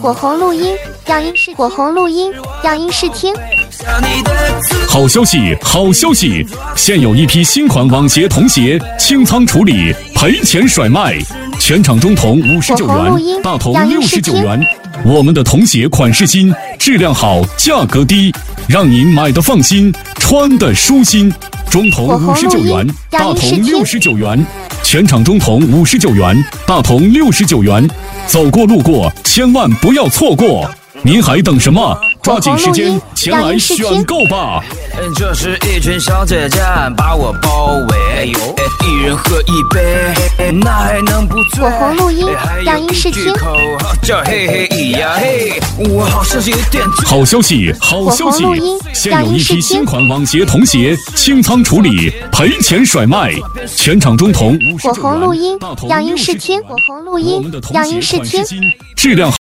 火红录音，让音视火红录音，让音视听。 好消息，好消息！现有一批新款网鞋、童鞋清仓处理，赔钱甩卖，全场中童59元，大童69元。我们的童鞋款式新，质量好，价格低，让您买的放心，穿的舒心。中童59元，大童69元，全场中童59元，大童69元。走过路过，千万不要错过！您还等什么？抓紧时间前来选购吧！ 这是一群小姐姐把我包围，一人喝一杯，那还能不醉？ 火红录音，让音视听。 叫嘿嘿咿呀嘿，我好像是有点。 好消息，好消息！现有一批新款网鞋、童鞋清仓处理，赔钱甩卖，全场中童火红录音，让音视听。火红录音，让音视听。 质量好。